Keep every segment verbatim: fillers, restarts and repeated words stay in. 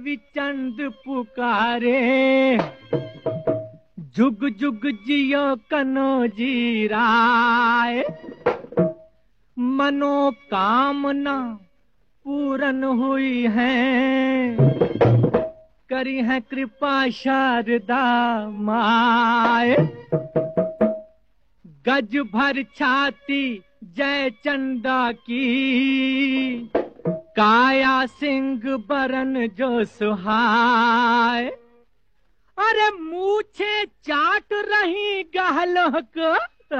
रवि चंद पुकारे, जुग जुग जियो कन्हौजी राय। मनोकामना पूरन हुई है, करी है कृपा शारदा माय। गज भर छाती जय चंदा की, काया सिंह बरन जो सुहाय। अरे मूछे चाट रही गहलों को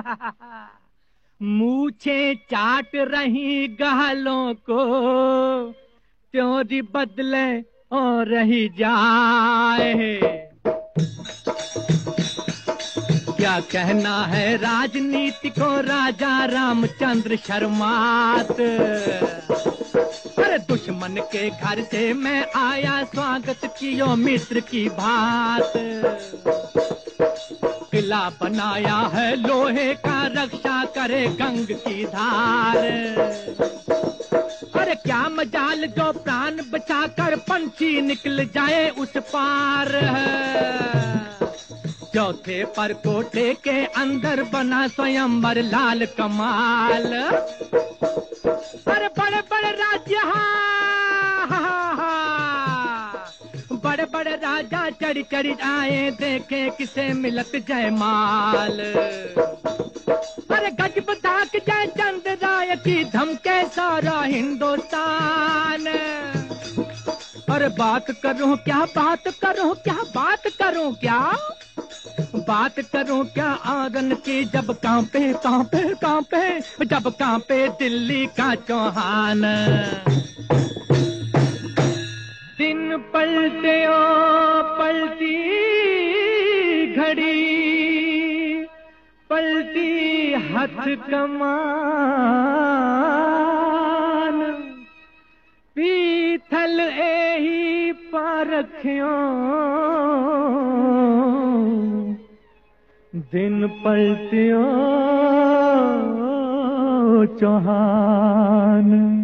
मूछे चाट रही गहलों को, त्योरी बदले और रही जाए। क्या कहना है राजनीति को राजा रामचंद्र शर्मात। अरे दुश्मन के घर से मैं आया, स्वागत कियो मित्र की बात। किला बनाया है लोहे का, रक्षा करे गंग की धार। अरे क्या मजाल जो प्राण बचाकर पंछी निकल जाए उस पार। चौथे पर कोटे के अंदर बना स्वयंवर लाल कमाल। अरे बड़े बड़े राज्य, बड़े बड़े राजा चढ़ चढ़ आए, देखे किसे मिलत जयमाल। अरे गज बधाक जय चंद राय की, धमके सारा हिंदुस्तान। अरे बात करूं क्या बात करूं क्या बात करूं क्या बात करूं क्या आंगन की, जब कांपे कांपे कांपे जब कांपे दिल्ली का चौहान। दिन पलटे ओ पलटी घड़ी, पलटी हथ कमान। पीथल एही पारख्यों, दिन पलटियो चौहान।